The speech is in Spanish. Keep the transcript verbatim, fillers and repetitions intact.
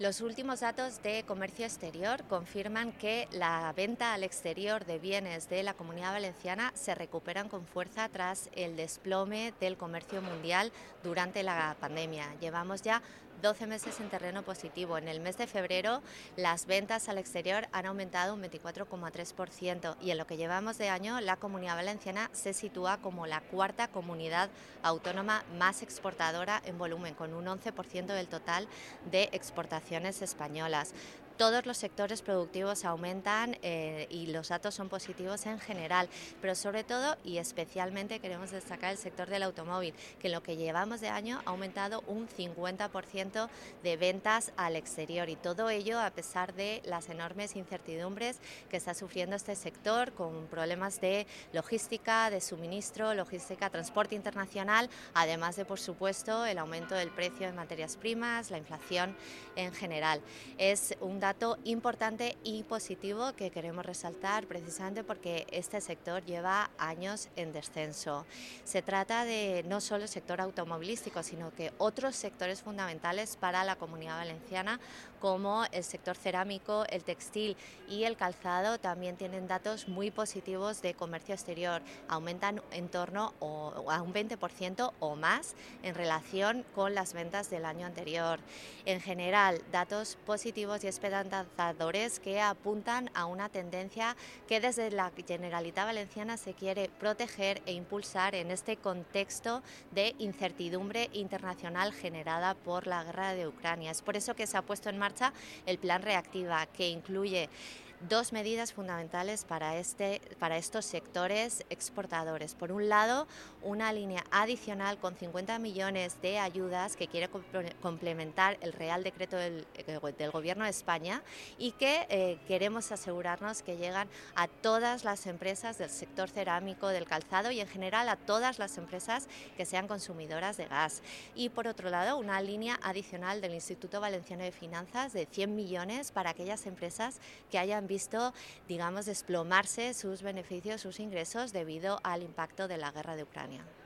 Los últimos datos de comercio exterior confirman que la venta al exterior de bienes de la Comunidad Valenciana se recuperan con fuerza tras el desplome del comercio mundial durante la pandemia. Llevamos ya doce meses en terreno positivo. En el mes de febrero las ventas al exterior han aumentado un veinticuatro coma tres por ciento y en lo que llevamos de año la Comunidad Valenciana se sitúa como la cuarta comunidad autónoma más exportadora en volumen, con un once por ciento del total de exportaciones españolas. Todos los sectores productivos aumentan eh, y los datos son positivos en general, pero sobre todo y especialmente queremos destacar el sector del automóvil, que en lo que llevamos de año ha aumentado un cincuenta por ciento de ventas al exterior, y todo ello a pesar de las enormes incertidumbres que está sufriendo este sector, con problemas de logística, de suministro, logística, transporte internacional, además de, por supuesto, el aumento del precio de materias primas, la inflación en general. Es un dato importante y positivo que queremos resaltar precisamente porque este sector lleva años en descenso. Se trata de no solo el sector automovilístico, sino que otros sectores fundamentales para la Comunidad Valenciana, como el sector cerámico, el textil y el calzado, también tienen datos muy positivos de comercio exterior. Aumentan en torno a un veinte por ciento o más en relación con las ventas del año anterior. En general, datos positivos y esperanzadores que apuntan a una tendencia que desde la Generalitat Valenciana se quiere proteger e impulsar en este contexto de incertidumbre internacional generada por la guerra de Ucrania. Es por eso que se ha puesto en marcha el Plan Reactiva, que incluye dos medidas fundamentales para, este, para estos sectores exportadores. Por un lado, una línea adicional con cincuenta millones de ayudas que quiere complementar el Real Decreto del, del Gobierno de España y que eh, queremos asegurarnos que llegan a todas las empresas del sector cerámico, del calzado y en general a todas las empresas que sean consumidoras de gas. Y por otro lado, una línea adicional del Instituto Valenciano de Finanzas de cien millones para aquellas empresas que hayan visto, digamos, desplomarse sus beneficios, sus ingresos debido al impacto de la guerra de Ucrania.